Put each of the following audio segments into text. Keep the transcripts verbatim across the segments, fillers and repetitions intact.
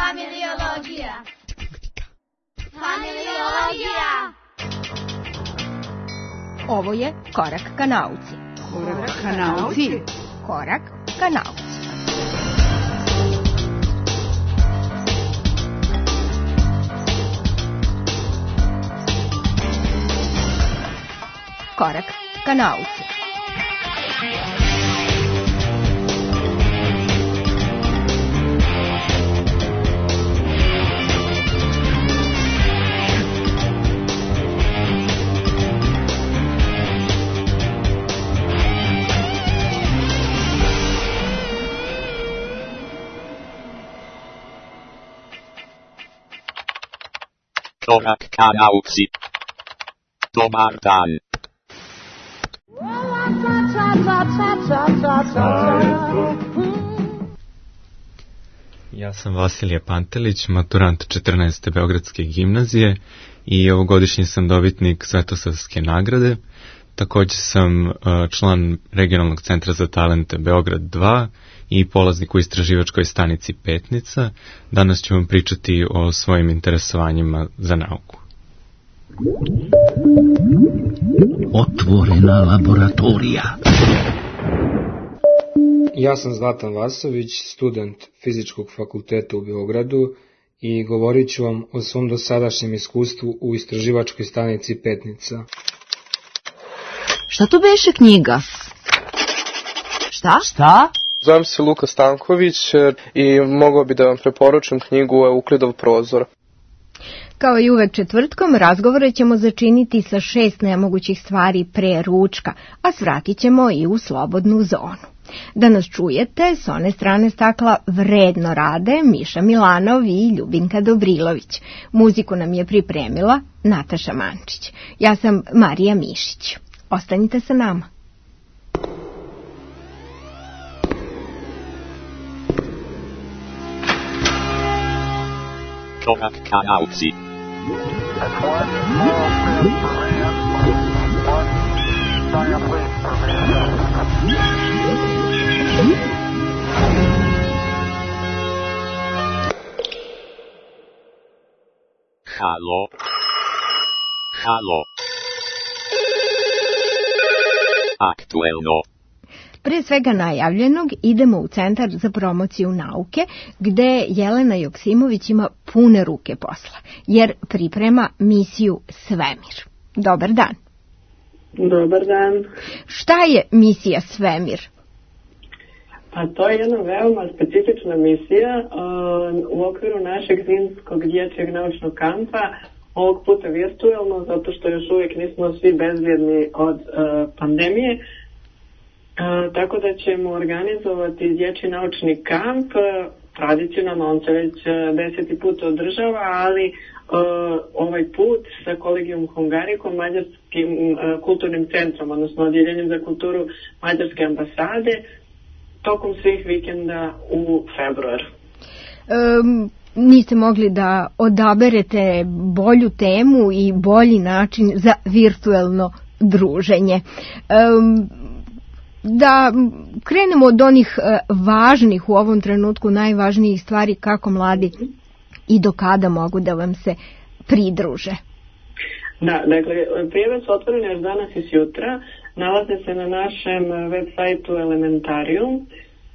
Familiologija. Familiologija. Ovo je Korak ka nauci. Korak ka nauci. Korak ka nauci. Korak ka nauci. Korak ka nauci. Dobar dan. Ja sam Vasilije Pantelić, maturant četrnaeste Beogradske gimnazije i ovogodišnji sam dobitnik Svetosavske nagrade. Također sam član Regionalnog centra za talente Beograd dva i polaznik u istraživačkoj stanici Petnica. Danas ću vam pričati o svojim interesovanjima za nauku. Otvorena laboratorija. Ja sam Zlatan Vasović, student Fizičkog fakulteta u Beogradu i govorit ću vam o svom dosadašnjem iskustvu u istraživačkoj stanici Petnica. Šta to beše knjiga? Šta? Šta? Zovem se Luka Stanković i mogao bi da vam preporučim knjigu Euklidov prozor. Kao i uvek četvrtkom, razgovore ćemo začiniti sa šest nemogućih stvari pre ručka, a svratit ćemo i u slobodnu zonu. Da nas čujete, s one strane stakla vredno rade Miša Milanov i Ljubinka Dobrilović. Muziku nam je pripremila Nataša Mančić. Ja sam Marija Mišić. Ostanite sa nama. Korak ka nauci. Halo. Halo. Aktuelno. Pre svega najavljenog idemo u Centar za promociju nauke, gde Jelena Joksimović ima pune ruke posla, jer priprema misiju Svemir. Dobar dan. Dobar dan. Šta je misija Svemir? Pa to je jedna veoma specifična misija uh, u okviru našeg zimskog dječjeg naučnog kampa, ovog puta virtuelno, zato što još uvijek nismo svi bezbjedni od uh, pandemije. Uh, tako da ćemo organizovati dječji naučni kamp, uh, tradicionalno on se već uh, deseti put održava, ali uh, ovaj put sa Kolegijum Hungarikom, Mađarskim uh, kulturnim centrom, odnosno odjeljenjem za kulturu Mađarske ambasade, tokom svih vikenda u februaru. Um, niste mogli da odaberete bolju temu i bolji način za virtuelno druženje. Um, Da krenemo od onih važnih u ovom trenutku, najvažnijih stvari kako mladi i do kada mogu da vam se pridruže. Da, dakle, prijave su otvorene još danas i sutra, nalaze se na našem web sajtu Elementarium, uh,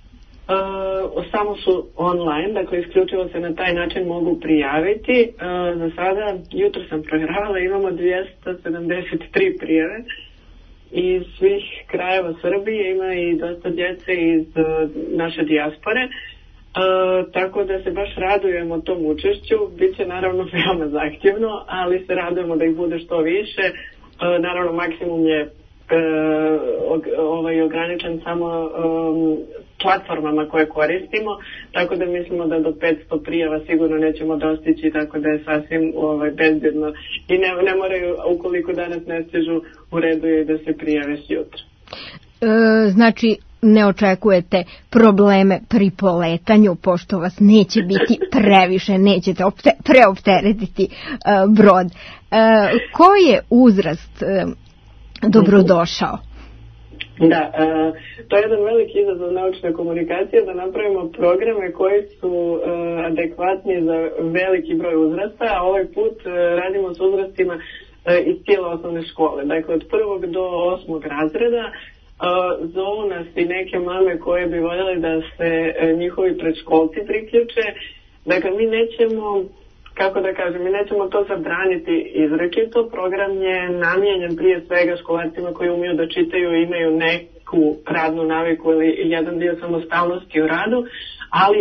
samo su online, dakle isključivo se na taj način mogu prijaviti. Uh, za sada, jutro sam provjeravala, imamo dvjesto sedamdeset tri prijave iz svih krajeva Srbije, ima i dosta djece iz uh, naše dijaspore, uh, tako da se baš radujemo tom učešću. Biće naravno veoma zahtjevno, ali se radujemo da ih bude što više. Uh, naravno maksimum je uh, og, ovaj, ograničen samo um, platformama koje koristimo, tako da mislimo da do petsto prijava sigurno nećemo dostići, tako da je sasvim ovaj, bezbjedno i ne, ne moraju, ukoliko danas ne stižu, u redu je da se prijave sutra. E, znači, ne očekujete probleme pri poletanju, pošto vas neće biti previše, nećete opte, preopteretiti e, brod. E, koji je uzrast e, dobrodošao? Da, uh, to je jedan veliki izazov naučne komunikacije, da napravimo programe koji su uh, adekvatni za veliki broj uzrasta, a ovaj put uh, radimo s uzrastima uh, iz cijele osnovne škole. Dakle, od prvog do osmog razreda uh, zovu nas i neke mame koje bi voljeli da se uh, njihovi predškolci priključe. Dakle, mi nećemo, kako da kažem, mi nećemo to zabraniti izrekito. Program je namijenjen prije svega školarcima koji umiju da čitaju i imaju neku radnu naviku ili jedan dio samostalnosti u radu, ali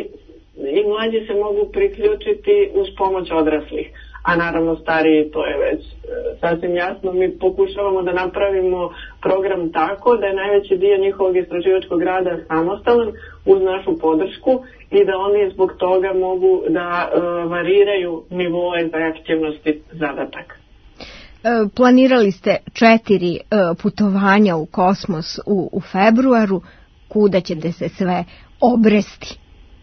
i mlađi se mogu priključiti uz pomoć odraslih. A naravno stariji, to je već e, sasvim jasno. Mi pokušavamo da napravimo program tako da je najveći dio njihovog istraživačkog rada samostalan uz našu podršku i da oni zbog toga mogu da e, variraju nivoe zahtjevnosti zadataka. E, planirali ste četiri e, putovanja u kosmos u, u februaru. Kuda ćete se sve obresti?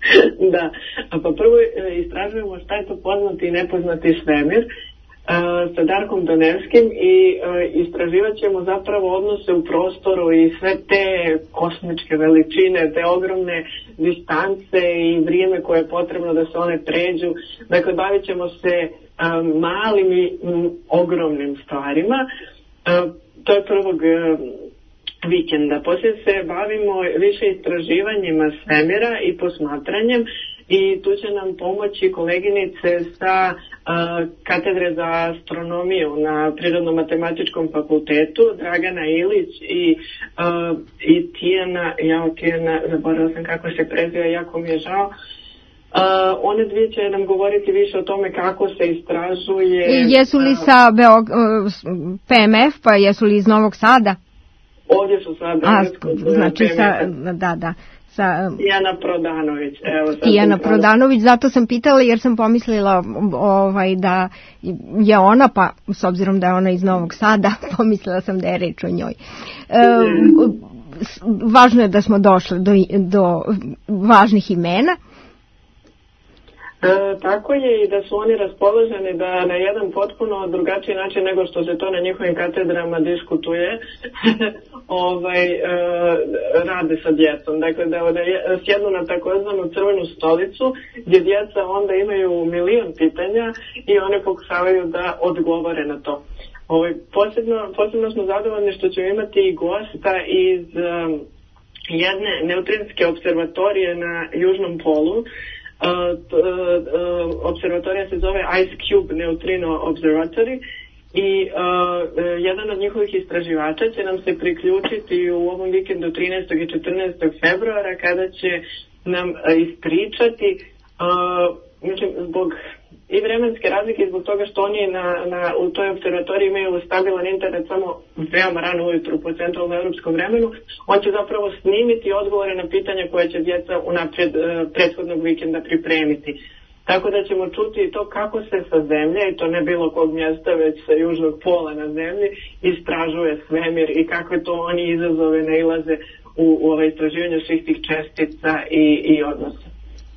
Da, pa prvo istražujemo šta je to poznati i nepoznati svemir uh, sa Darkom Donevskim i uh, istraživat ćemo zapravo odnose u prostoru i sve te kosmičke veličine, te ogromne distance i vrijeme koje je potrebno da se one pređu. Dakle, bavit ćemo se um, malim i um, ogromnim stvarima. Uh, to je prvog uh, vikenda. Poslije se bavimo više istraživanjima svemira i posmatranjem i tu će nam pomoći koleginice sa uh, katedre za astronomiju na Prirodno-matematičkom fakultetu, Dragana Ilić i, uh, i Tijana, ja Tijana, zaboravila sam kako se preziva, jako mi je žao. Uh, one dvije će nam govoriti više o tome kako se istražuje. I jesu li sa Beog, uh, P M F, pa jesu li iz Novog Sada? Ovdje su sad... A, znači sa, da, da. Sa, Tijana Prodanović. Evo, Tijana Prodanović, zato sam pitala jer sam pomislila ovaj, da je ona, pa s obzirom da je ona iz Novog Sada, pomislila sam da je reč o njoj. E, važno je da smo došli do, do važnih imena. E, tako je i da su oni raspoloženi da na jedan potpuno drugačiji način nego što se to na njihovim katedrama diskutuje ovaj, e, rade sa djecom. Dakle, da, da sjednu na takozvanu crvenu stolicu gdje djeca onda imaju milion pitanja i one pokušavaju da odgovore na to. Ovaj, posebno, posebno smo zadovoljni što ćemo imati i gosta iz um, jedne neutrinske observatorije na Južnom polu. Uh, t, uh, observatorija se zove Ice Cube Neutrino Observatory i uh, jedan od njihovih istraživača će nam se priključiti u ovom vikendu trinaestog i četrnaestog februara kada će nam uh, ispričati uh, mislim, zbog i vremenske razlike, zbog toga što oni na, na, u toj observatoriji imaju stabilan internet samo veoma rano ujutru po centralnom evropskom vremenu, on će zapravo snimiti odgovore na pitanja koje će djeca unaprijed e, prethodnog vikenda pripremiti. Tako da ćemo čuti to kako se sa zemlje, i to ne bilo kog mjesta, već sa južnog pola na zemlji, istražuje svemir i kakve to oni izazove nailaze u, u ovaj istraživanju svih tih čestica i, i odnosa.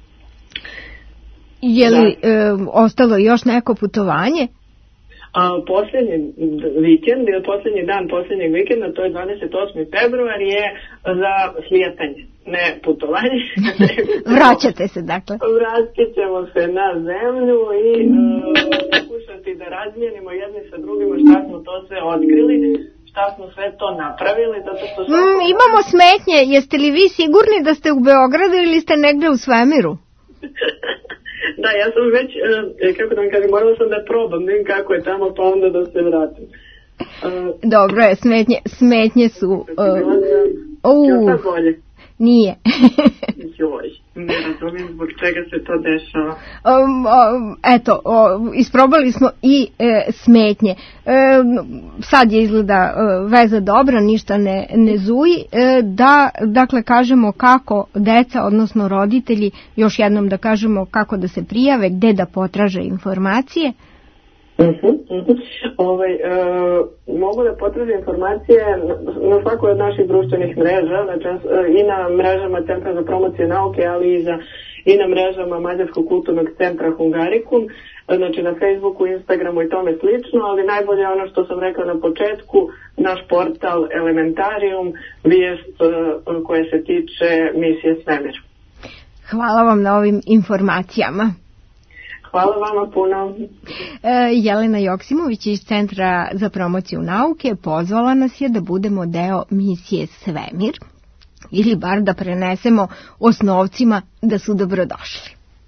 Je li e, ostalo još neko putovanje? A, posljednji vikend ili posljednji dan posljednjeg vikenda, to je dvadeset osmi februar, je za slijetanje, ne putovanje. Vraćate se dakle. Vratit ćemo se na zemlju i pokušati uh, da razmijenimo jedni sa drugima šta smo to sve otkrili, šta smo sve to napravili. Zato što mm, imamo smetnje, jeste li vi sigurni da ste u Beogradu ili ste negdje u svemiru? Da, ja sam već, kako da vam kažem, morala sam da probam, vidim kako je tamo, pa onda da se vratim. Uh, Dobro je, smetnje, smetnje su... Uh, uh, sad bolje? Nije. Joj, ne razumijem zbog čega se to dešava. Um, um, eto, um, isprobali smo i e, smetnje. Um, sad je izgleda uh, veza dobra, ništa ne, ne zuji. E, da, dakle, kažemo kako deca, odnosno roditelji, još jednom da kažemo kako da se prijave, gde da potraže informacije. Uh-huh, uh-huh. Ovaj, uh, mogu da potraže informacije na svakoj od naših društvenih mreža, znači, uh, i na mrežama Centra za promociju nauke, ali i, za, i na mrežama Mađarskog kulturnog centra Hungarikum, znači na Facebooku, Instagramu i tome slično, ali najbolje je ono što sam rekla na početku, naš portal Elementarium, vijest koja se tiče misije Svemir. Hvala vam na ovim informacijama. Hvala vama puno. E, Jelena Joksimović iz Centra za promociju nauke pozvala nas je da budemo deo misije Svemir, ili bar da prenesemo osnovcima da su dobrodošli.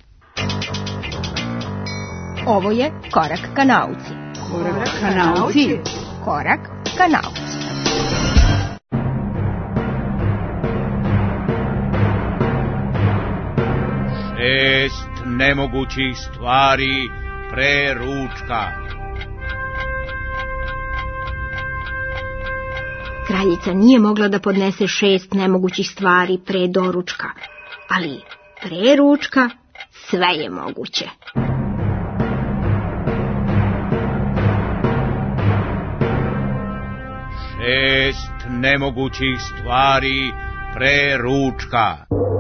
Ovo je Korak ka nauci. Korak ka nauci. Korak ka nauci. Šest nemogućih stvari pre ručka. Kraljica nije mogla da podnese šest nemogućih stvari pre doručka, ali pre ručka sve je moguće. Šest nemogućih stvari pre ručka.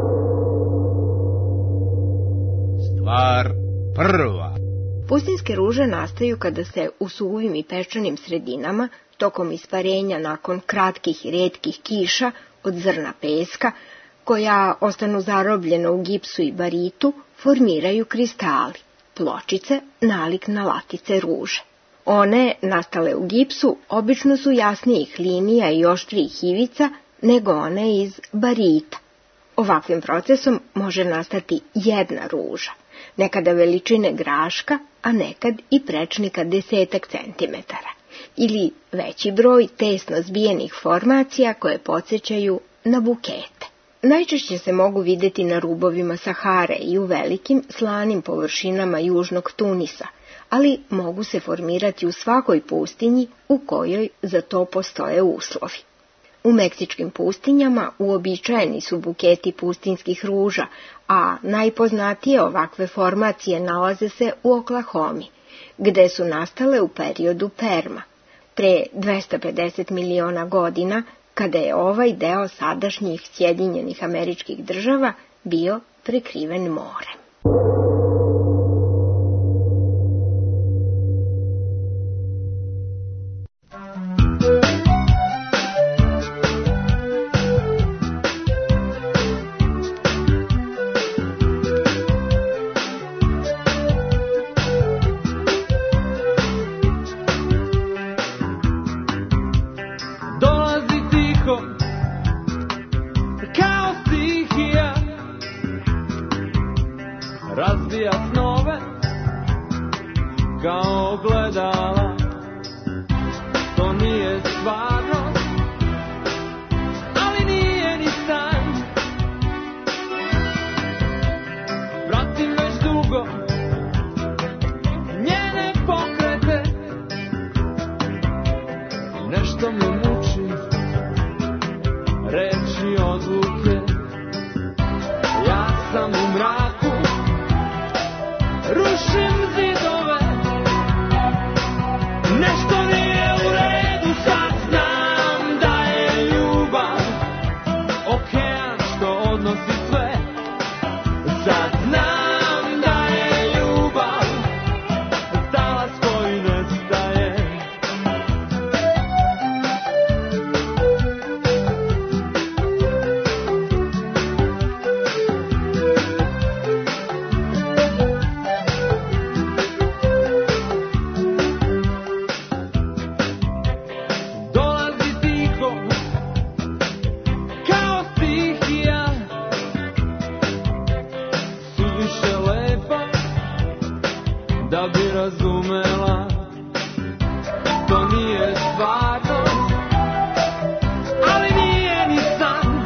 Stvar prva. Pustinjske ruže nastaju kada se u suvim i peščanim sredinama, tokom isparenja nakon kratkih i retkih kiša od zrna peska, koja ostanu zarobljena u gipsu i baritu, formiraju kristali, pločice nalik na latice ruže. One, nastale u gipsu, obično su jasnijih linija i oštrijih ivica nego one iz barita. Ovakvim procesom može nastati jedna ruža, nekada veličine graška, a nekad i prečnika desetak centimetara, ili veći broj tesno zbijenih formacija koje podsjećaju na bukete. Najčešće se mogu vidjeti na rubovima Sahare i u velikim slanim površinama južnog Tunisa, ali mogu se formirati u svakoj pustinji u kojoj za to postoje uslovi. U meksičkim pustinjama uobičajeni su buketi pustinjskih ruža, a najpoznatije ovakve formacije nalaze se u Oklahomi, gde su nastale u periodu Perma, pre dvesta pedeset miliona godina, kada je ovaj deo sadašnjih Sjedinjenih Američkih Država bio prekriven morem. Razbija snove kao ogledala. To nije stvarnost, ali nije ni san. Pratim već dugo njene pokrete. Nešto me muči, reči odluke. Ja sam u mraku, rušim zidove. Nešto nije u redu, sad znam da je ljubav okean što odnosi sve. Sad znam da je ljubav talas koji nestaje. Da bi razumela, to nije stvarnost, ali nije ni san.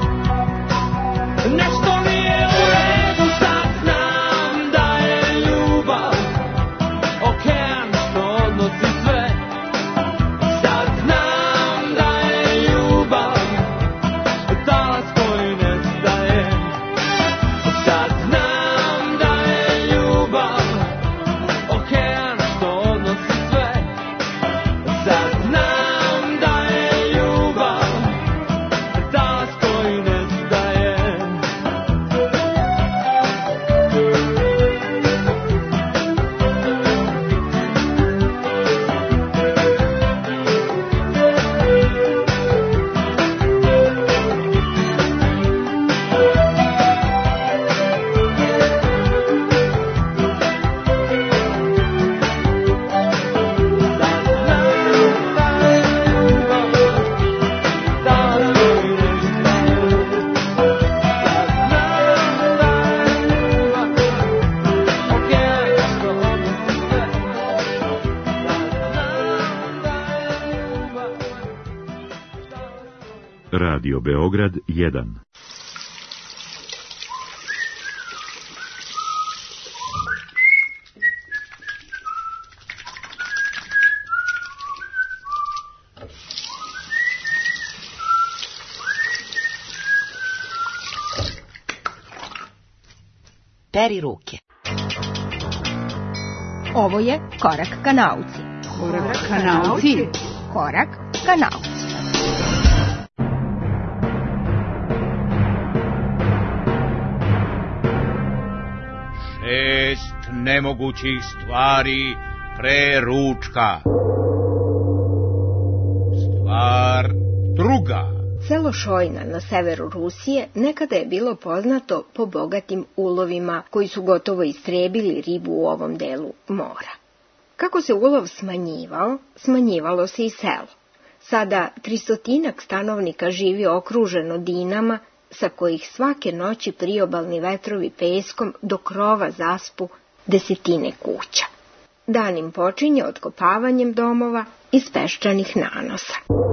Nešto nije u redu, sad znam da je ljubav okean što odnosi sve. Sad znam da je ljubav talas koji nestaje. Sad znam da je ljubav okean što odnosi sve. Sad znam da je ljubav talas koji nestaje. Radio Beograd jedan. Peri ruke. Ovo je Korak ka nauci. Korak ka nauci. Korak ka nauci. Šest nemogućih stvari pre ručka. Stvar druga. Selo Šojna na severu Rusije nekada je bilo poznato po bogatim ulovima koji su gotovo istrebili ribu u ovom delu mora. Kako se ulov smanjivao, smanjivalo se i selo. Sada tristotinak stanovnika živi okruženo dinama, sa kojih svake noći priobalni vetrovi peskom do krova zaspu desetine kuća. Dan im počinje otkopavanjem domova iz peščanih nanosa.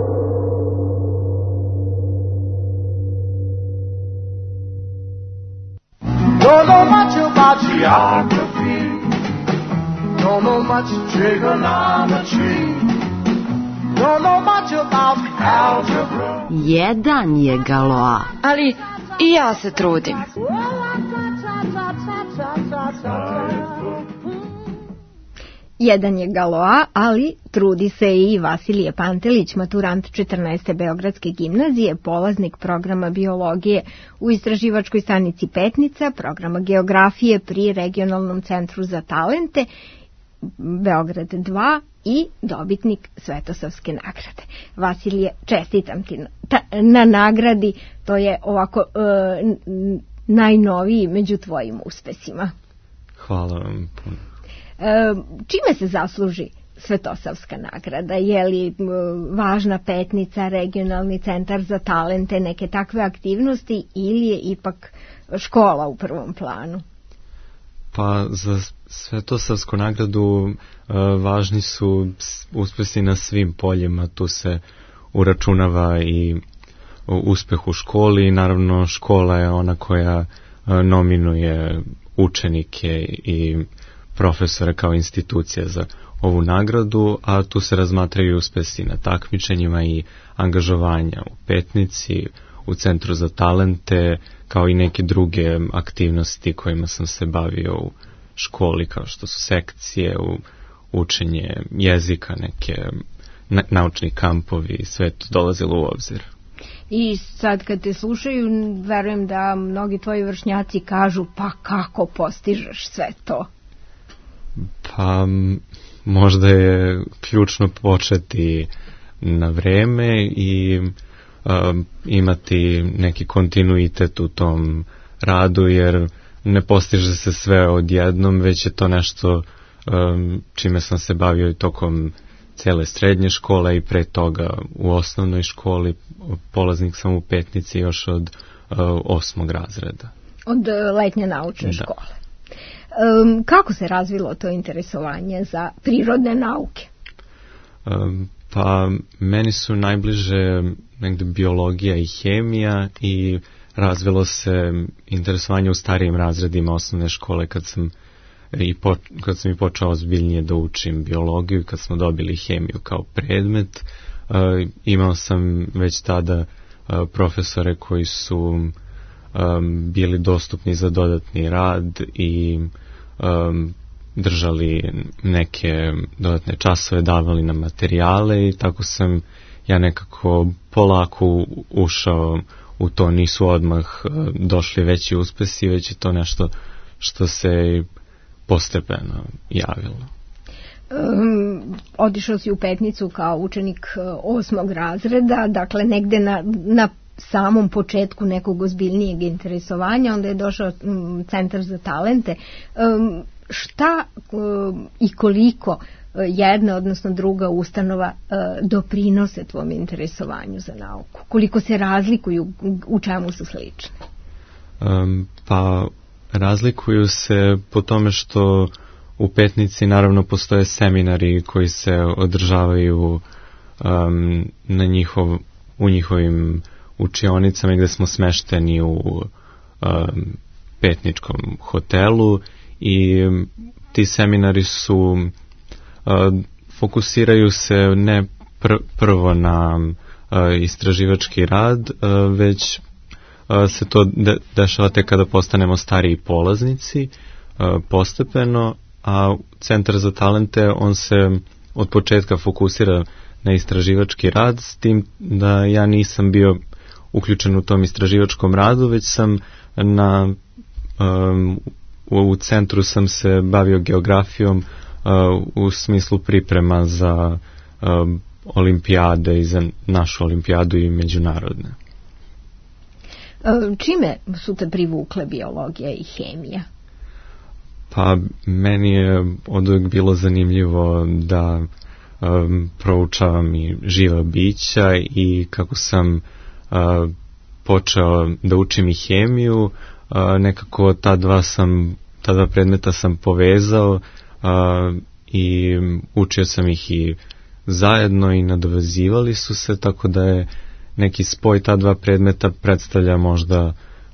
Don't know much about geography. Don't know much trigonometry. Don't know much about algebra. Jedan je Galois. Ali i ja se trudim. Jedan je Galois, ali trudi se i Vasilije Pantelić, maturant četrnaeste Beogradske gimnazije, polaznik programa biologije u istraživačkoj stanici Petnica, programa geografije pri Regionalnom centru za talente Beograd dva i dobitnik Svetosavske nagrade. Vasilije, čestitam ti na, ta, na nagradi, to je ovako e, najnoviji među tvojim uspesima. Hvala vam puno. E, čime se zasluži Svetosavska nagrada? Je li e, važna Petnica, regionalni centar za talente, neke takve aktivnosti ili je ipak škola u prvom planu? Pa za Svetosavsku nagradu e, važni su uspesi na svim poljima, tu se uračunava i uspeh u školi i naravno škola je ona koja e, nominuje učenike i profesore kao institucija za ovu nagradu, a tu se razmatraju uspesi na takmičenjima i angažovanja u Petnici, u Centru za talente, kao i neke druge aktivnosti kojima sam se bavio u školi, kao što su sekcije, u učenje jezika, neke na, naučni kampovi, sve to dolazilo u obzir. I sad kad te slušaju, verujem da mnogi tvoji vršnjaci kažu, pa kako postižeš sve to? Pa možda je ključno početi na vreme i um, imati neki kontinuitet u tom radu, jer ne postiže se sve odjednom, već je to nešto um, čime sam se bavio i tokom cele srednje škole i pre toga u osnovnoj školi. Polaznik sam u Petnici još od uh, osmog razreda. Od letnje naučne da. škole. Um, kako se razvilo to interesovanje za prirodne nauke? Um, pa meni su najbliže negde biologija i hemija i razvilo se interesovanje u starijim razredima osnovne škole kad sam i po, kad sam i počeo ozbiljnije da učim biologiju, kad smo dobili hemiju kao predmet. Uh, imao sam već tada uh, profesore koji su um, bili dostupni za dodatni rad i um, držali neke dodatne časove, davali nam materijale i tako sam ja nekako polako ušao u to. Nisu odmah uh, došli veći uspesi, već je to nešto što se postepeno javilo. Um, odišao si u Petnicu kao učenik osmog razreda, dakle negde na, na samom početku nekog ozbiljnijeg interesovanja, onda je došao um, Centar za talente. Um, šta um, i koliko uh, jedna, odnosno druga ustanova uh, doprinose tvom interesovanju za nauku? Koliko se razlikuju, u čemu su slične? Um, pa razlikuju se po tome što u Petnici naravno postoje seminari koji se održavaju um, na njihov, u njihovim učionicama i gde smo smešteni u um, petničkom hotelu i ti seminari su uh, fokusiraju se ne pr- prvo na uh, istraživački rad, uh, već uh, se to de- dešava tek kada postanemo stariji polaznici, uh, postepeno, a Centar za talente, on se od početka fokusira na istraživački rad, s tim da ja nisam bio uključen u tom istraživačkom radu, već sam na um, u, u centru sam se bavio geografijom uh, u smislu priprema za um, olimpijade i za našu olimpijadu i međunarodne. Čime su te privukle biologija i hemija? Pa meni je oduvijek bilo zanimljivo da um, proučavam i živa bića i kako sam uh, počeo da učim i hemiju, uh, nekako ta dva sam, ta dva predmeta sam povezao uh, i učio sam ih i zajedno i nadovezivali su se, tako da je neki spoj ta dva predmeta predstavlja možda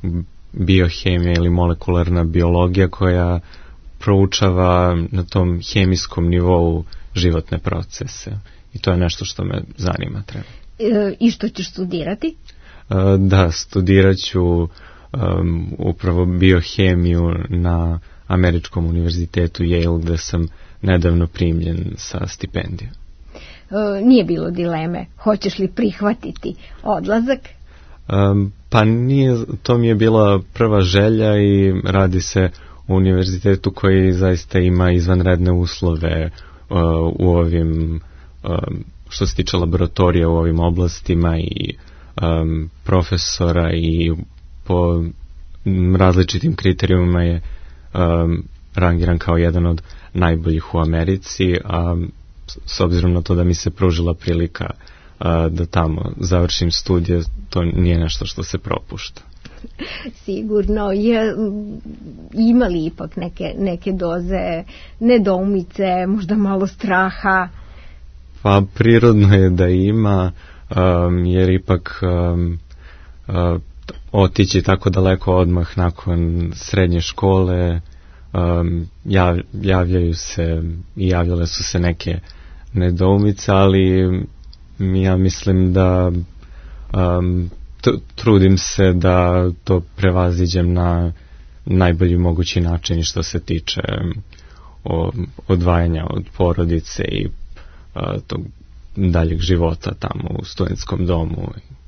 biohemija ili molekularna biologija koja proučava na tom hemijskom nivou životne procese. I to je nešto što me zanima. Treba. E, I što ćeš studirati? E, da, studirat ću um, upravo biohemiju na Američkom univerzitetu Yale, gde sam nedavno primljen sa stipendijom. E, nije bilo dileme, hoćeš li prihvatiti odlazak? Um, pa nije, to mi je bila prva želja i radi se o univerzitetu koji zaista ima izvanredne uslove uh, u ovim, um, što se tiče laboratorija u ovim oblastima i um, profesora i po različitim kriterijumima je um, rangiran kao jedan od najboljih u Americi, a s obzirom na to da mi se pružila prilika uh, da tamo završim studije, to nije nešto što se propušta. Sigurno je, imali ipak neke, neke doze nedoumice, možda malo straha? Pa prirodno je da ima, um, jer ipak um, uh, otići tako daleko odmah nakon srednje škole, um, jav, javljaju se i javljale su se neke nedoumice, ali ja mislim da um, t- trudim se da to prevaziđem na najbolji mogući način što se tiče o, odvajanja od porodice i a, tog daljeg života tamo u studentskom domu.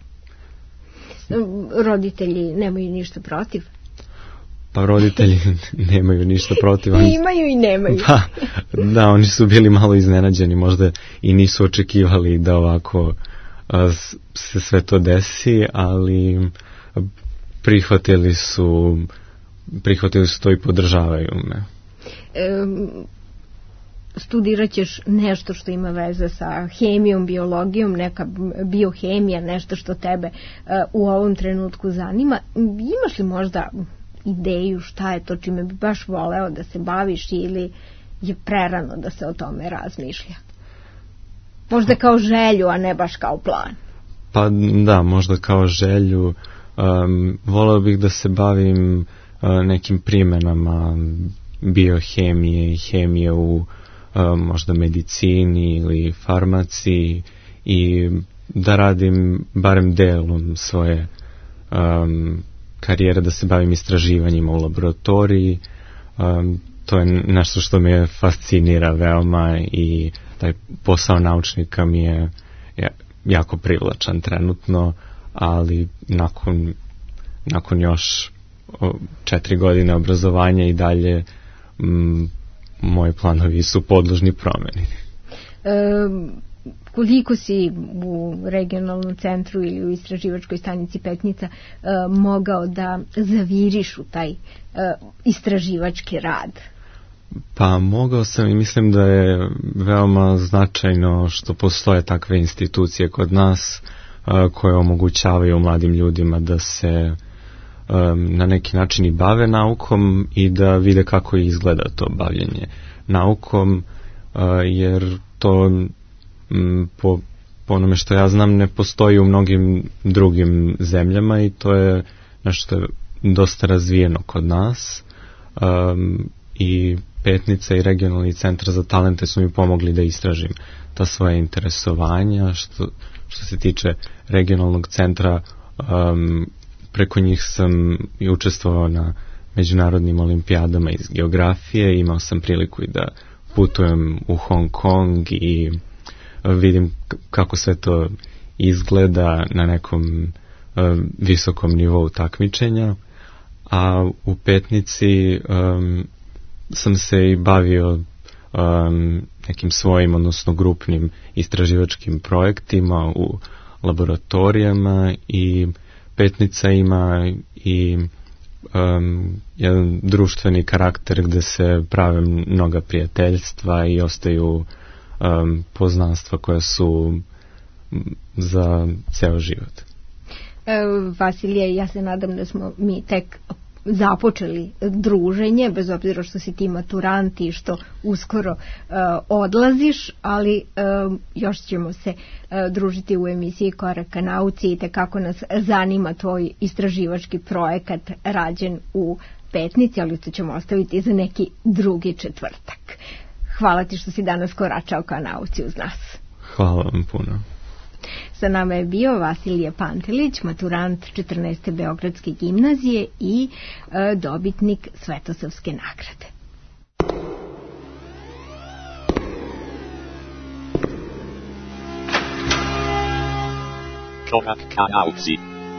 Roditelji nemaju ništa protiv? Pa roditelji nemaju ništa protiv. Oni... Imaju i nemaju. Pa, da, oni su bili malo iznenađeni, možda i nisu očekivali da ovako a, se sve to desi, ali prihvatili su prihvatili su to i podržavaju me. E, studirat ćeš nešto što ima veze sa hemijom, biologijom, neka biohemija, nešto što tebe uh, u ovom trenutku zanima. Imaš li možda ideju šta je to čime bi baš voleo da se baviš ili je prerano da se o tome razmišlja? Možda kao želju, a ne baš kao plan. Pa da, možda kao želju. Um, voleo bih da se bavim uh, nekim primenama biohemije i hemije u uh, možda medicini ili farmaciji i da radim barem delom svoje um, karijere, da se bavim istraživanjima u laboratoriji. Um, to je nešto što me fascinira veoma i taj posao naučnika mi je jako privlačan trenutno, ali nakon, nakon još četiri godine obrazovanja i dalje m, moji planovi su podložni promeni. E, koliko si u regionalnom centru ili u istraživačkoj stanici Petnica e, mogao da zaviriš u taj e, istraživački rad? Pa mogao sam i mislim da je veoma značajno što postoje takve institucije kod nas a, koje omogućavaju mladim ljudima da se a, na neki način i bave naukom i da vide kako izgleda to bavljenje naukom, a, jer to m, po po onome što ja znam ne postoji u mnogim drugim zemljama i to je nešto je dosta razvijeno kod nas. Um, i Petnica i regionalni centar za talente su mi pomogli da istražim ta svoja interesovanja. Što, što se tiče regionalnog centra, um, preko njih sam i učestvovao na međunarodnim olimpijadama iz geografije, imao sam priliku i da putujem u Hong Kong i vidim kako sve to izgleda na nekom um, visokom nivou takmičenja, a u Petnici um, sam se i bavio um, nekim svojim, odnosno grupnim istraživačkim projektima u laboratorijama i Petnica ima i um, jedan društveni karakter gde se prave mnoga prijateljstva i ostaju um, poznanstva koja su za ceo život. E, Vasilije, ja se nadam da smo mi tek započeli druženje, bez obzira što si ti maturant i što uskoro uh, odlaziš, ali uh, još ćemo se uh, družiti u emisiji Korak ka nauci i tekako nas zanima tvoj istraživački projekat rađen u Petnici, ali to ćemo ostaviti za neki drugi četvrtak. Hvala ti što si danas koračao ka nauci uz nas. Hvala vam puno. Sa nama je bio Vasilije Pantelić, maturant četrnaeste Beogradske gimnazije i e, dobitnik Svetosavske nagrade. Korak ka nauci.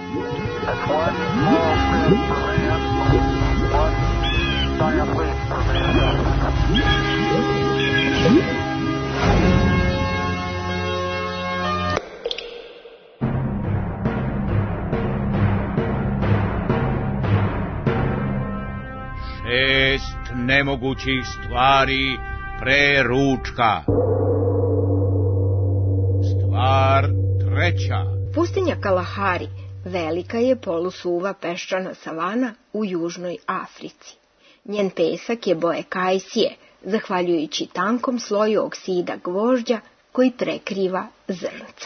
Šest nemogućih stvari pre ručka. Stvar treća. Pustinja Kalahari velika je polusuva peščana savana u Južnoj Africi. Njen pesak je boje kajsije, zahvaljujući tankom sloju oksida gvožđa koji prekriva zrnca.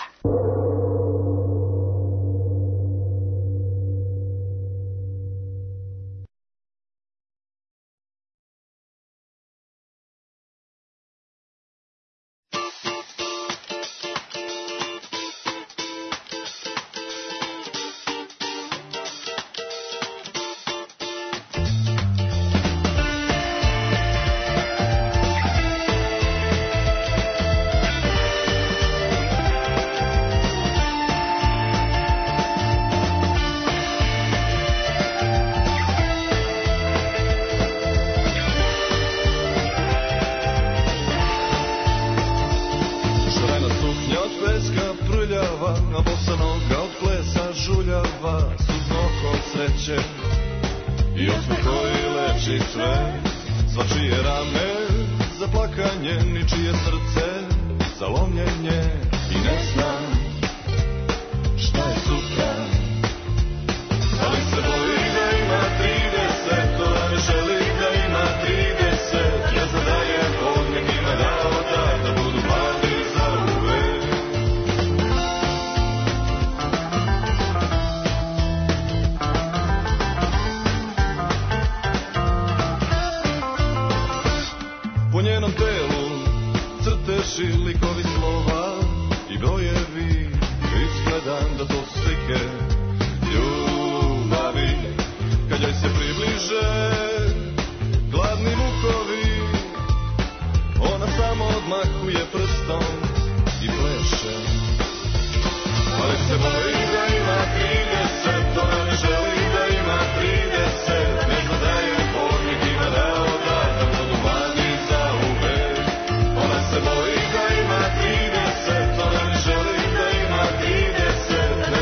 Ona se boji da ima trideset, ona ne želi da ima trideset,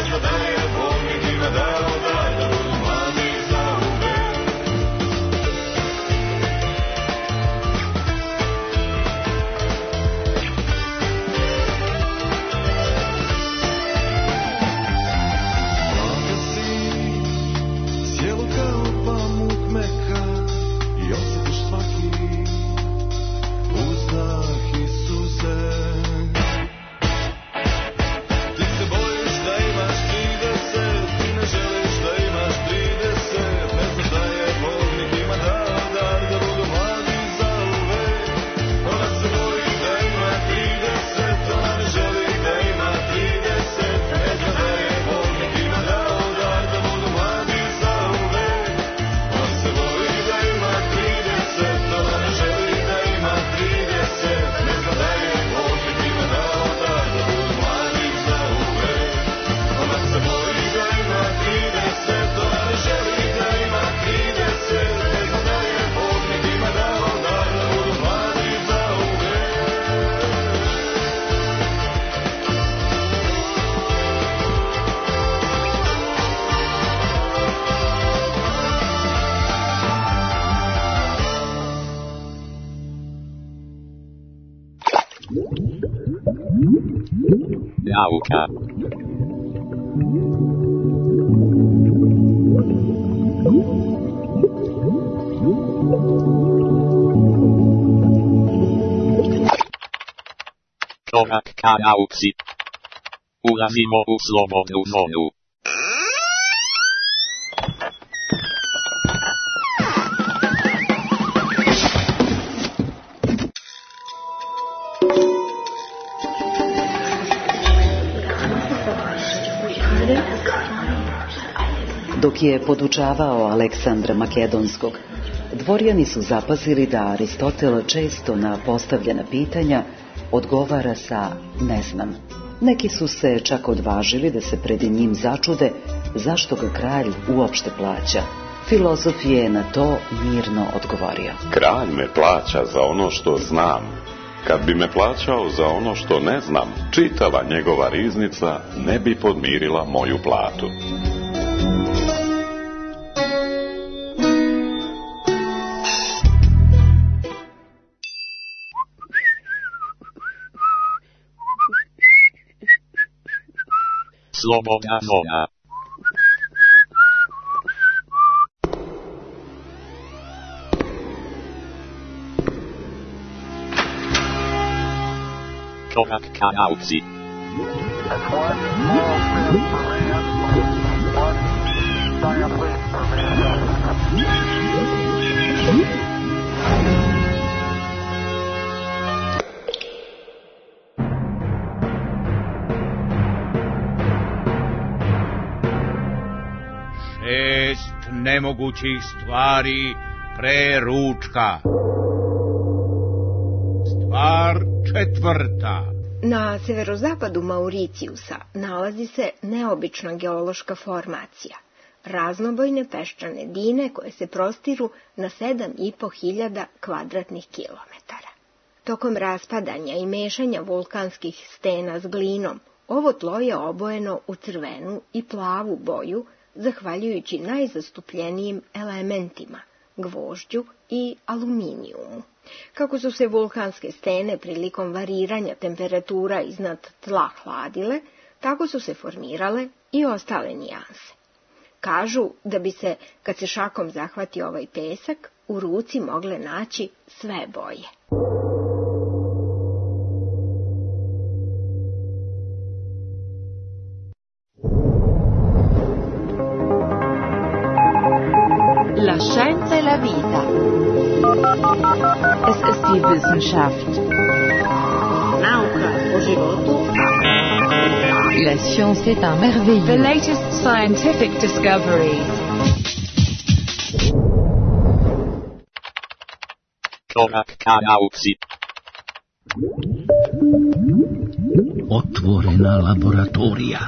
Nauka. Korak ka nauci. Ulazimo u slobodnu zonu. Dok je podučavao Aleksandra Makedonskog, dvorjani su zapazili da Aristotel često na postavljena pitanja odgovara sa ne znam. Neki su se čak odvažili da se pred njim začude zašto ga kralj uopšte plaća. Filozof je na to mirno odgovorio. Kralj me plaća za ono što znam. Kad bi me plaćao za ono što ne znam, čitava njegova riznica ne bi podmirila moju platu. Slobodna zona. Korak ka nauci. Šest nemogućih stvari pre ručka. Stvar četvrta. Na severozapadu Mauricijusa nalazi se neobična geološka formacija. Raznobojne peščane dine koje se prostiru na sedam i po hiljada kvadratnih kilometara. Tokom raspadanja i mešanja vulkanskih stena s glinom, ovo tlo je obojeno u crvenu i plavu boju, zahvaljujući najzastupljenijim elementima, gvožđu i aluminijumu. Kako su se vulkanske stene prilikom variranja temperatura iznad tla hladile, tako su se formirale i ostale nijanse. Kažu da bi se, kad se šakom zahvati ovaj pesak, u ruci mogle naći sve boje. La scienza e la vita. Es ist die Wissenschaft. Nauka o životu. La science est un merveilleux. The latest scientific discoveries. Korak ka nauci. Otvorena laboratorija.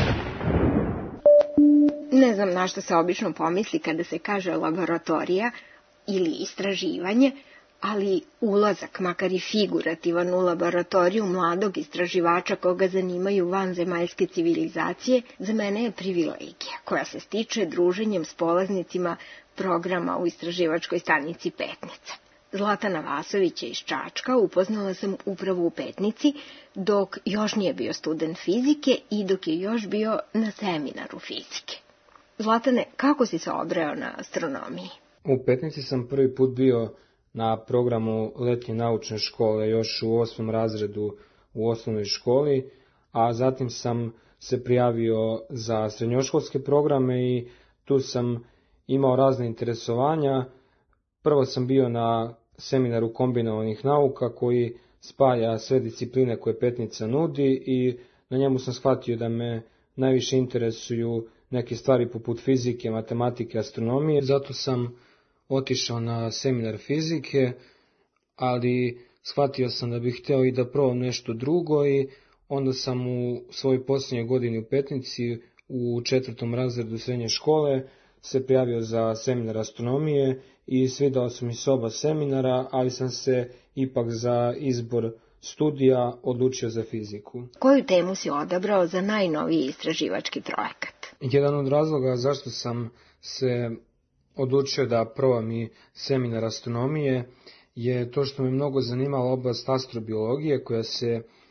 Ne znam na što se obično pomisli kada se kaže laboratorija ili istraživanje, ali ulazak, makar i figurativan, u laboratoriju mladog istraživača koga zanimaju vanzemaljske civilizacije, za mene je privilegija koja se stiče druženjem s polaznicima programa u istraživačkoj stanici Petnica. Zlatana Vasovića iz Čačka upoznala sam upravo u Petnici, dok još nije bio student fizike i dok je još bio na seminaru fizike. Zlatane, kako si se obreo na astronomiji? U Petnici sam prvi put bio na programu letnje naučne škole, još u osmom razredu u osnovnoj školi, a zatim sam se prijavio za srednjoškolske programe i tu sam imao razne interesovanja. Prvo sam bio na seminaru kombinovanih nauka koji spaja sve discipline koje Petnica nudi i na njemu sam shvatio da me najviše interesuju neke stvari poput fizike, matematike, astronomije. Zato sam otišao na seminar fizike, ali shvatio sam da bih hteo i da probam nešto drugo i onda sam u svojoj posljednjoj godini u Petnici u četvrtom razredu srednje škole se prijavio za seminar astronomije i svidao su mi se oba seminara, ali sam se ipak za izbor studija odlučio za fiziku. Koju temu si odabrao za najnoviji istraživački projekat? Jedan od razloga zašto sam se odlučio da probam i seminar astronomije je to što me mnogo zanimala oblast astrobiologije koja se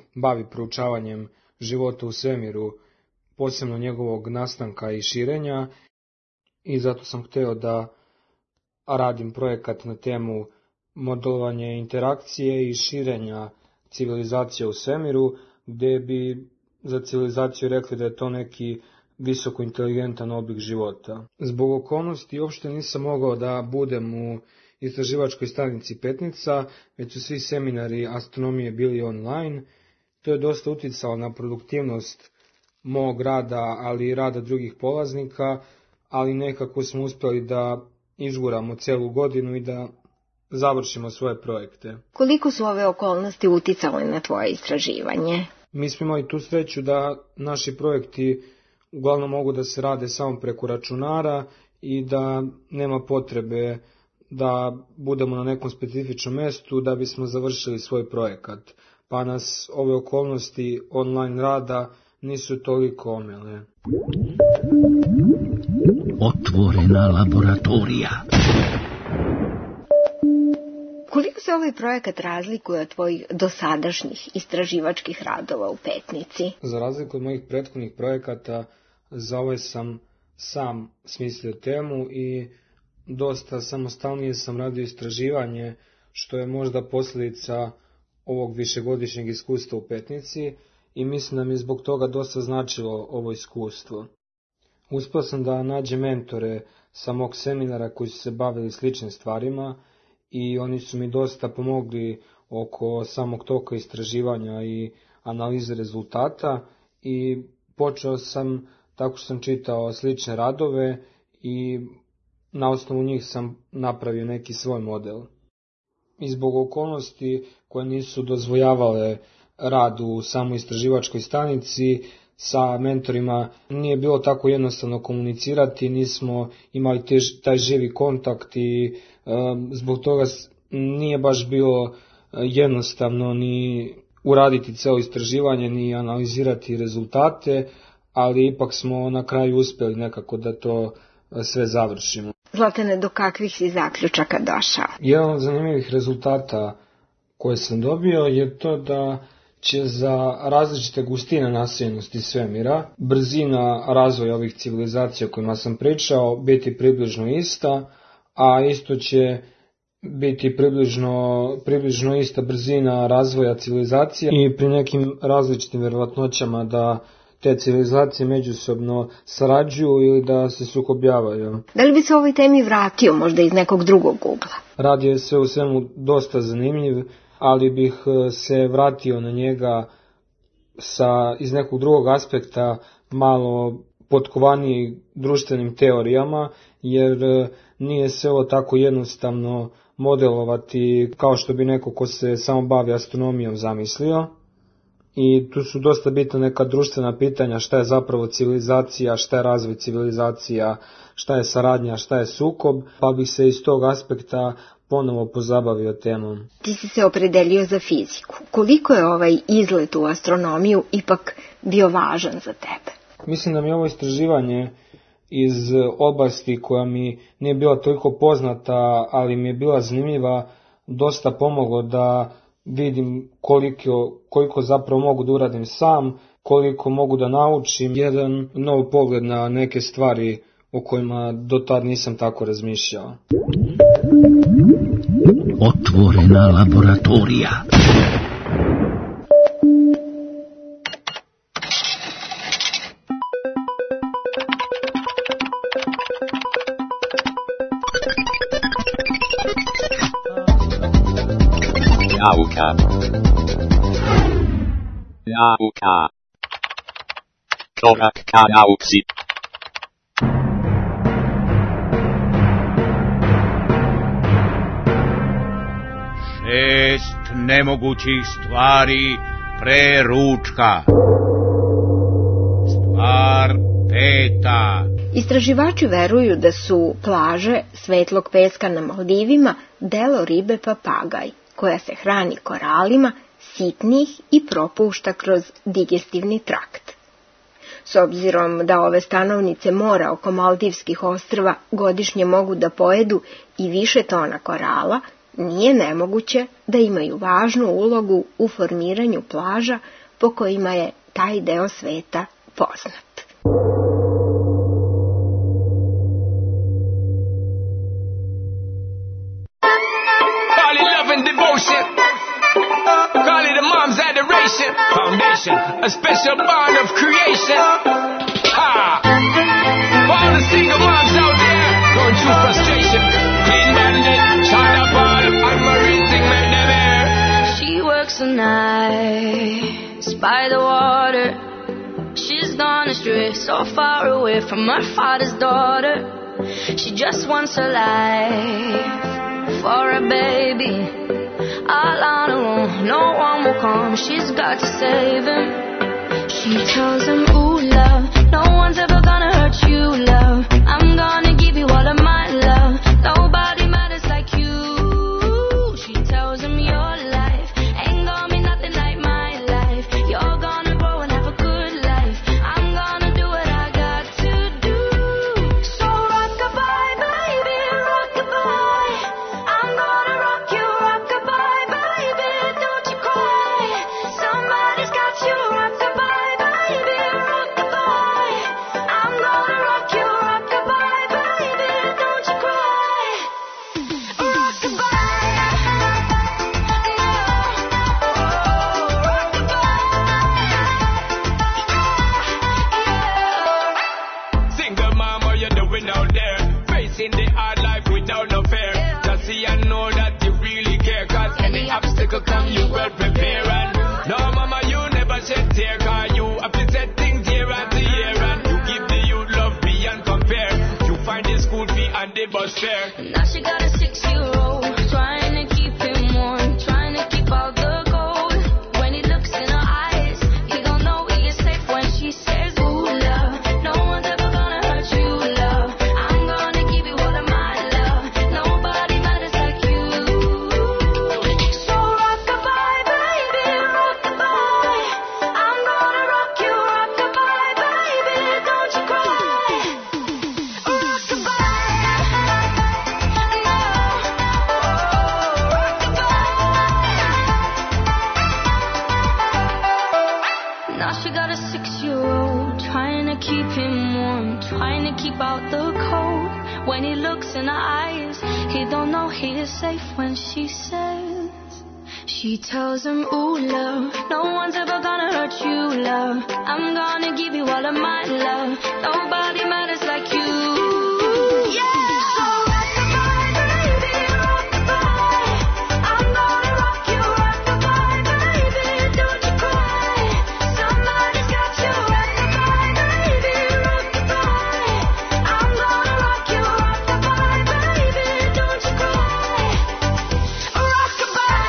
bavi proučavanjem života u svemiru, posebno njegovog nastanka i širenja, i zato sam hteo da radim projekat na temu modelovanje interakcije i širenja civilizacije u svemiru, gde bi za civilizaciju rekli da je to neki visoko inteligentan oblik života. Zbog okolnosti uopšte nisam mogao da budem u istraživačkoj stanici Petnica, već su svi seminari astronomije bili online. To je dosta uticalo na produktivnost mog rada, ali i rada drugih polaznika, ali nekako smo uspjeli da izguramo celu godinu i da završimo svoje projekte. Koliko su ove okolnosti uticale na tvoje istraživanje? Mi smo imali tu sreću da naši projekti uglavnom mogu da se rade samo preko računara i da nema potrebe da budemo na nekom specifičnom mestu da bismo završili svoj projekat. Pa nas ove okolnosti online rada nisu toliko omele. Otvorena laboratorija. Koliko se ovaj projekat razlikuje od tvojih dosadašnjih istraživačkih radova u Petnici? Za razliku od mojih prethodnih projekata, za ovaj sam sam smislio temu i dosta samostalnije sam radio istraživanje, što je možda posljedica ovog višegodišnjeg iskustva u Petnici, i mislim da mi je zbog toga dosta značilo ovo iskustvo. Uspio sam da nađem mentore sa mog seminara koji su se bavili sličnim stvarima i oni su mi dosta pomogli oko samog toka istraživanja i analize rezultata, i počeo sam tako što sam čitao slične radove i na osnovu njih sam napravio neki svoj model. I zbog okolnosti koje nisu dozvoljavale rad u samoj istraživačkoj stanici, sa mentorima nije bilo tako jednostavno komunicirati, nismo imali tež, taj živi kontakt i e, zbog toga nije baš bilo jednostavno ni uraditi celo istraživanje, ni analizirati rezultate, ali ipak smo na kraju uspjeli nekako da to sve završimo. Zlatane, do kakvih si zaključaka došao? Jedan od zanimljivih rezultata koje sam dobio je to da će za različite gustine naseljenosti svemira brzina razvoja ovih civilizacija o kojima sam pričao biti približno ista, a isto će biti približno, približno ista brzina razvoja civilizacija i pri nekim različitim verovatnoćama da te civilizacije međusobno sarađuju ili da se sukobljavaju. Da li bi se ovoj temi vratio možda iz nekog drugog ugla? Rad je sve u svemu dosta zanimljiv, ali bih se vratio na njega sa, iz nekog drugog aspekta, malo potkovaniji društvenim teorijama, jer nije sve ovo tako jednostavno modelovati kao što bi neko ko se samo bavi astronomijom zamislio. I tu su dosta bitna neka društvena pitanja, šta je zapravo civilizacija, šta je razvoj civilizacija, šta je saradnja, šta je sukob, pa bih se iz tog aspekta ponovo pozabavio temom. Ti si se opredelio za fiziku. Koliko je ovaj izlet u astronomiju ipak bio važan za tebe? Mislim da mi ovo istraživanje iz oblasti koja mi nije bila toliko poznata, ali mi je bila zanimljiva, dosta pomoglo da vidim koliko, koliko zapravo mogu da uradim sam, koliko mogu da naučim, jedan nov pogled na neke stvari o kojima do tad nisam tako razmišljao. Otvorena laboratorija. Nauka. Nauka. Korak ka nauci. Šest nemogućih stvari pre ručka. Stvar peta. Istraživači veruju da su plaže svetlog peska na Maldivima delo ribe papagaj, koja se hrani koralima sitnih i propušta kroz digestivni trakt. S obzirom da ove stanovnice mora oko Maldivskih ostrva godišnje mogu da pojedu i više tona korala, nije nemoguće da imaju važnu ulogu u formiranju plaža po kojima je taj deo sveta poznat. Call it a mom's adoration. Foundation, a special bond of creation. Ha! For all the single moms out there going through frustration. Clean bandit, China ball, and marine thing made them air. She works the nights by the water. She's gone astray, so far away from her father's daughter. She just wants a life for a baby. All on her own, no one will come. She's got to save him. She tells him, ooh, love, no one's ever gonna hurt you, love. I'm gonna give you all of my love. Nobody matters like you. She tells him your life ain't gonna be nothing like my life. You're gonna grow and have a good life. I'm gonna do what I got to do. So rock-a-bye, baby, rock-a-bye. I'm gonna rock you, rock-a-bye, baby, don't you cry. Somebody's got you, rock-a-bye, baby, rock-a-bye. I'm gonna rock you, rock-a-bye, baby, don't you cry. Single mom, what you doing out there? Facing the hard life without no fear. Just see and know that you really care. Cause any obstacle come, you well prepare. And no mama, you never shed tear. Cause you have to set things year after year. And you give the youth love beyond compare. You find the school fee and the bus fare. Now she got a six-year-old, trying to keep him warm, trying to keep out the cold. When he looks in her eyes, he don't know he is safe when she says, ooh, love, no one's ever gonna hurt you, love. I'm gonna give you all of my love. Nobody matters like you. So rock-a-bye, baby, rock-a-bye. I'm gonna rock you, rock-a-bye, baby, don't you cry. Now she got a six-year-old, trying to keep him warm, trying to keep out the cold. When he looks in her eyes, he don't know he is safe when she says. She tells him, ooh, love, no one's ever gonna hurt you, love. I'm gonna give you all of my love. Nobody matters like you. Yeah! So rock-a-bye, baby, rock-a-bye. I'm gonna rock you, rock-a-bye, baby, don't you cry. Somebody's got you, rock-a-bye, baby, rock-a-bye. I'm gonna rock you, rock-a-bye, baby, don't you cry. Rock-a-bye.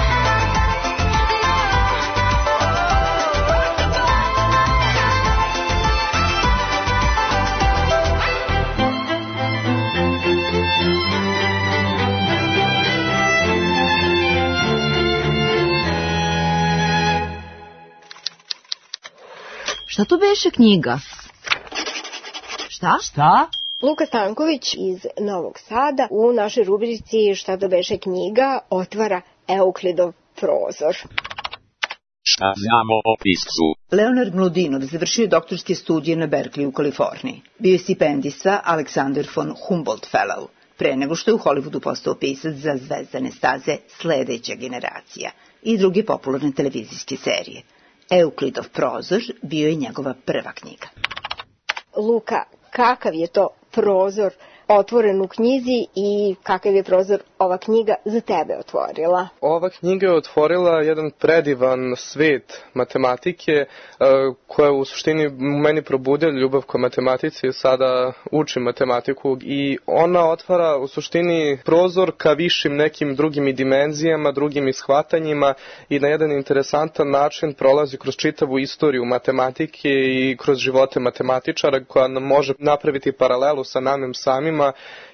Šta to beše knjiga? Šta? Šta? Luka Stanković iz Novog Sada u našoj rubrici Šta to beše knjiga otvara Euklidov prozor. Šta znamo o piscu? Leonard Mlodinov završio je doktorske studije na Berkeley u Kaliforniji. Bio je stipendista Alexander von Humboldt Fellow, pre nego što je u Hollywoodu postao pisac za zvezdane staze Sledeća generacija i druge popularne televizijske serije. Euklidov prozor bio je njegova prva knjiga. Luka, kakav je to prozor otvoren u knjizi i kakav je prozor ova knjiga za tebe otvorila? Ova knjiga je otvorila jedan predivan svet matematike koja u suštini u meni probudila ljubav ka matematici. Sada učim matematiku i ona otvara u suštini prozor ka višim nekim drugim dimenzijama, drugim ishvatanjima i na jedan interesantan način prolazi kroz čitavu istoriju matematike i kroz živote matematičara koja nam može napraviti paralelu sa namim samima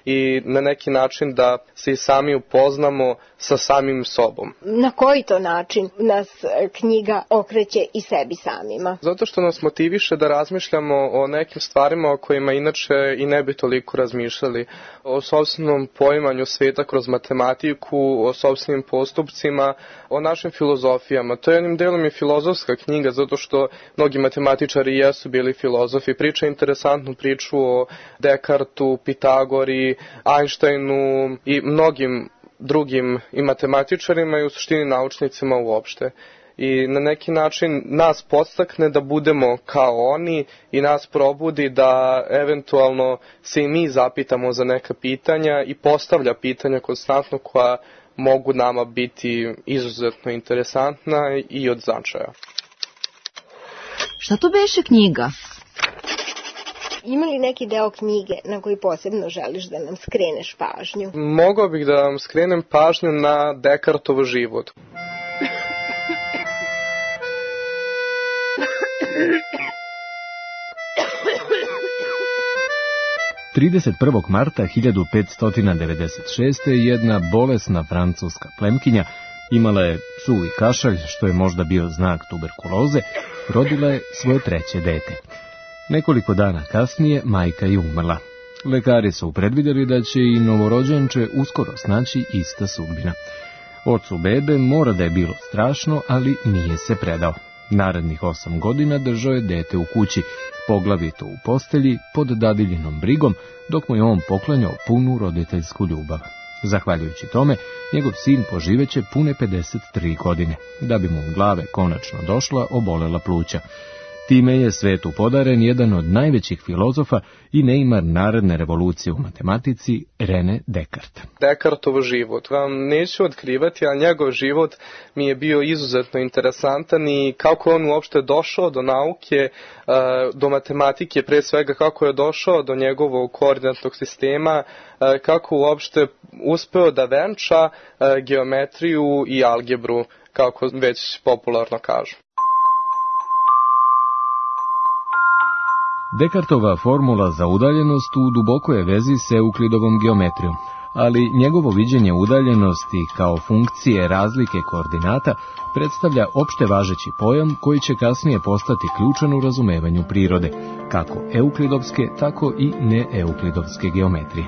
i na neki način da se i sami upoznamo sa samim sobom. Na koji to način nas knjiga okreće i sebi samima? Zato što nas motiviše da razmišljamo o nekim stvarima o kojima inače i ne bi toliko razmišljali. O sopstvenom poimanju sveta kroz matematiku, o sopstvenim postupcima, o našim filozofijama. To je jednim delom i filozofska knjiga, zato što mnogi matematičari jesu bili filozofi. Priča interesantnu priču o Dekartu, Pitagori, Einsteinu i mnogim drugim i matematičarima i u suštini naučnicima uopšte. I na neki način nas podstakne da budemo kao oni i nas probudi da eventualno se i mi zapitamo za neka pitanja i postavlja pitanja konstantno koja mogu nama biti izuzetno interesantna i od značaja. Šta to beše knjiga? Ima li neki deo knjige na koji posebno želiš da nam skreneš pažnju? Mogao bih da vam skrenem pažnju na Dekartov život. trideset prvog marta hiljadu petsto devedeset šeste. jedna bolesna francuska plemkinja, imala je suvi kašalj, što je možda bio znak tuberkuloze, rodila je svoje treće dete. Nekoliko dana kasnije majka je umrla. Lekari su predvidjeli da će i novorođenče uskoro snaći ista sudbina. Ocu bebe mora da je bilo strašno, ali nije se predao. Narednih osam godina držao je dete u kući, poglavito u postelji, pod dadiljinom brigom, dok mu je on poklanjao punu roditeljsku ljubav. Zahvaljujući tome, njegov sin poživeće pune pedeset tri godine, da bi mu u glave konačno došla obolela pluća. Time je svetu podaren jedan od najvećih filozofa i neimar naredne revolucije u matematici, René Descartes. Dekartov život vam neću otkrivati, ali njegov život mi je bio izuzetno interesantan i kako on uopšte došao do nauke, do matematike, pre svega kako je došao do njegovog koordinatnog sistema, kako uopšte uspeo da venča geometriju i algebru, kako već popularno kažu. Dekartova formula za udaljenost u dubokoj je vezi s Euklidovom geometrijom, ali njegovo viđenje udaljenosti kao funkcije razlike koordinata predstavlja opšte važeći pojam koji će kasnije postati ključan u razumevanju prirode, kako euklidovske, tako i neeuklidovske geometrije.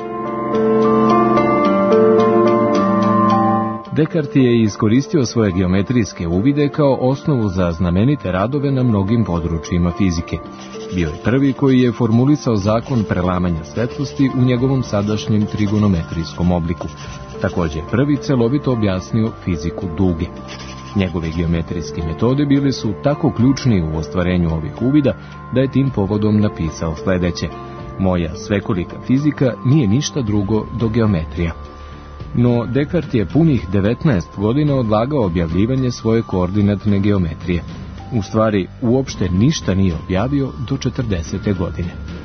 Descartes je iskoristio svoje geometrijske uvide kao osnovu za znamenite radove na mnogim područjima fizike. Bio je prvi koji je formulisao zakon prelamanja svetlosti u njegovom sadašnjem trigonometrijskom obliku. Također je prvi celovito objasnio fiziku duge. Njegove geometrijske metode bili su tako ključni u ostvarenju ovih uvida da je tim povodom napisao sledeće: moja svekolika fizika nije ništa drugo do geometrija. No Descartes je punih devetnaest godina odlagao objavljivanje svoje koordinatne geometrije. U stvari, uopšte ništa nije objavio do četrdesete godine.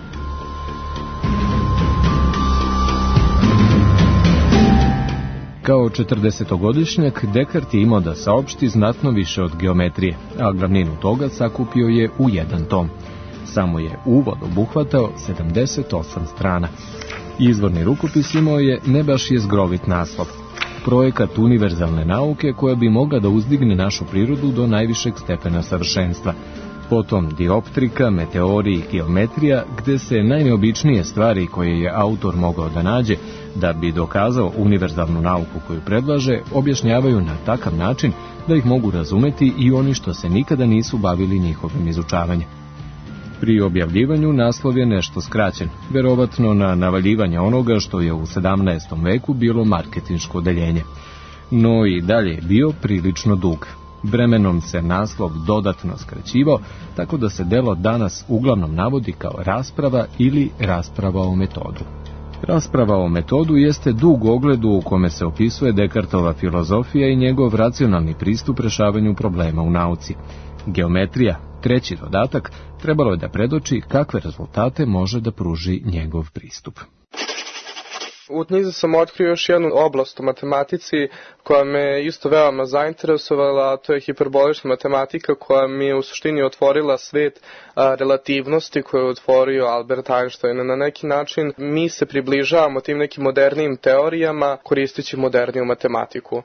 Kao četrdesetogodišnjak, Descartes je imao da saopšti znatno više od geometrije, a glavninu toga sakupio je u jedan tom. Samo je uvod obuhvatao sedamdeset osam strana. Izvorni rukopis imao je ne baš jezgrovit naslov: projekat univerzalne nauke koja bi mogla da uzdigne našu prirodu do najvišeg stepena savršenstva. Potom dioptrika, meteorij i geometrija, gde se najneobičnije stvari koje je autor mogao da nađe da bi dokazao univerzalnu nauku koju predlaže, objašnjavaju na takav način da ih mogu razumeti i oni što se nikada nisu bavili njihovim izučavanjem. Pri objavljivanju naslov je nešto skraćen, verovatno na navaljivanje onoga što je u sedamnaestom veku bilo marketinško odeljenje. No i dalje je bio prilično dug. Vremenom se naslov dodatno skraćivao, tako da se delo danas uglavnom navodi kao rasprava ili rasprava o metodu. Rasprava o metodu jeste dug ogledu u kome se opisuje Descartova filozofija i njegov racionalni pristup rešavanju problema u nauci. Geometrija, treći dodatak, trebalo je da predoči kakve rezultate može da pruži njegov pristup. U knjizi sam otkrio još jednu oblast u matematici koja me isto veoma zainteresovala, a to je hiperbolična matematika koja mi je u suštini otvorila svet a, relativnosti koju je otvorio Albert Einstein. Na neki način mi se približavamo tim nekim modernijim teorijama koristeći moderniju matematiku.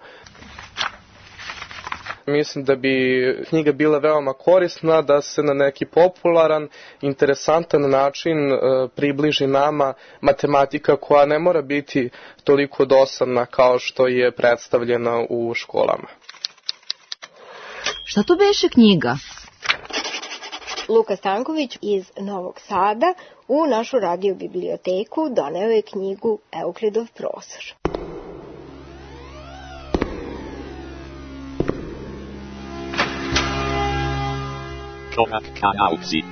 Mislim da bi knjiga bila veoma korisna da se na neki popularan, interesantan način e, približi nama matematika koja ne mora biti toliko dosadna kao što je predstavljena u školama. Šta to beše knjiga? Luka Stanković iz Novog Sada u našu radio biblioteku doneo je knjigu Euklidov prostor. Korak ka nauci.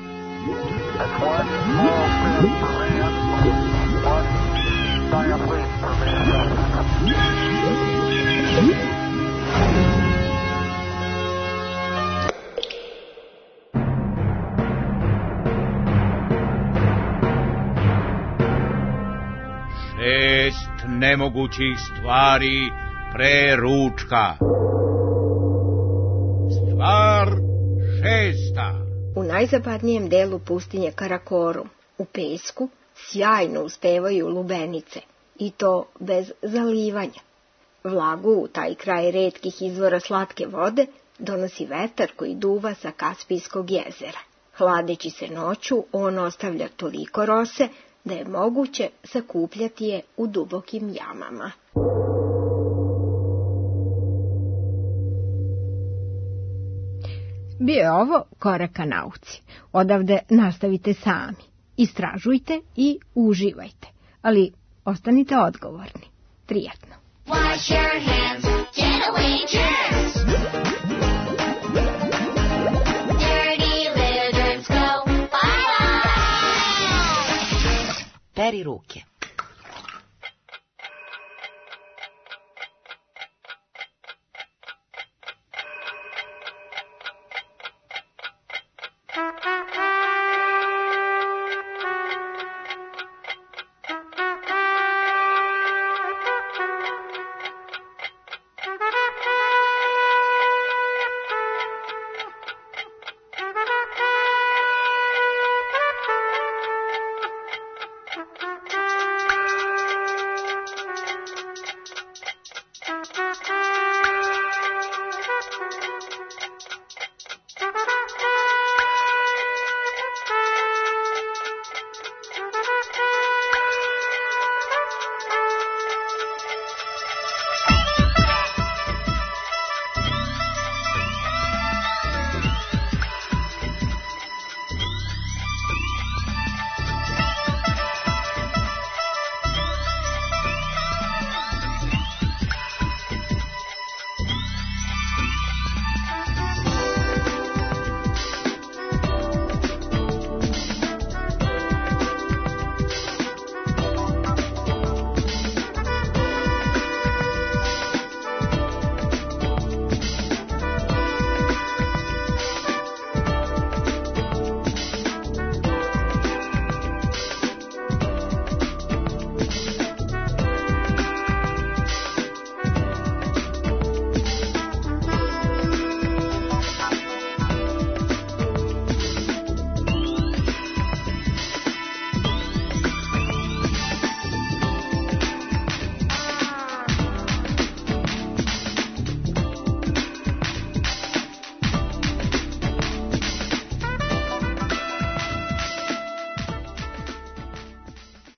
Šest nemogućih stvari pre ručka. Stvar šesta. U najzapadnijem delu pustinje Karakorum, u pesku, sjajno uspevaju lubenice, i to bez zalivanja. Vlagu u taj kraj retkih izvora slatke vode donosi vetar koji duva sa Kaspijskog jezera. Hladeći se noću, on ostavlja toliko rose da je moguće sakupljati je u dubokim jamama. Bio je ovo Korak ka nauci. Odavde nastavite sami. Istražujte i uživajte. Ali ostanite odgovorni. Prijetno. Wash your hands, get away germs. Dirty little germs go bye-bye. Peri ruke.